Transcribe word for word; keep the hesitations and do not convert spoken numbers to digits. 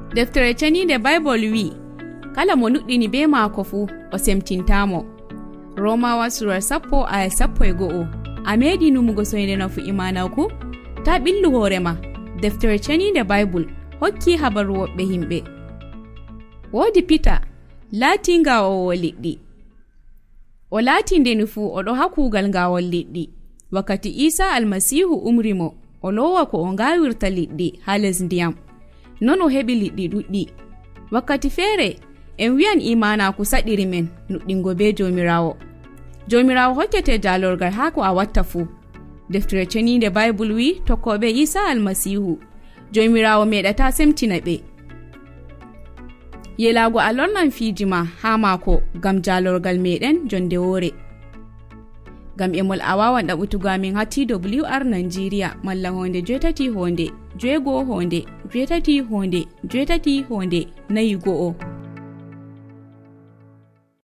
deftere ceninde Bible wi kala mo nuɗɗini be maako fu o semtintamo. Romawa sura sappo aya sappo e go'o. A meɗi numugo soyde nafu imanaku ta ɓillu hoorema. Deftere ceninde Bible hokki habaru woɓɓe himɓe. Woodi Peter laati ngawowo liɗɗi. O laati ndeni fu oɗo ha kuugal ngawol liɗɗi. Wakkati Isa almasihu umri mo o lowa ko o ngawirta liɗɗi ha les ndiyam. Non o heɓi liɗɗi ɗuɗɗi. Wakkati feere en wiyan imanaku saɗiri men nuɗɗingo be jomirawo. Jomirawo hokkete jalorgal ha ko a watta fu. Deftere ceninde Bible wi tokkoɓe Isa almasihu jomirawo meɗata semtina ɓe. Yelago a lornan fijima ha mako gam jalorgal meɗen jonde wore. Gam emol a wawan ɗaɓutugo amin ha T W R Nigeria malla honde jetati honde jego honde jetati honde jetati honde nayi go'o.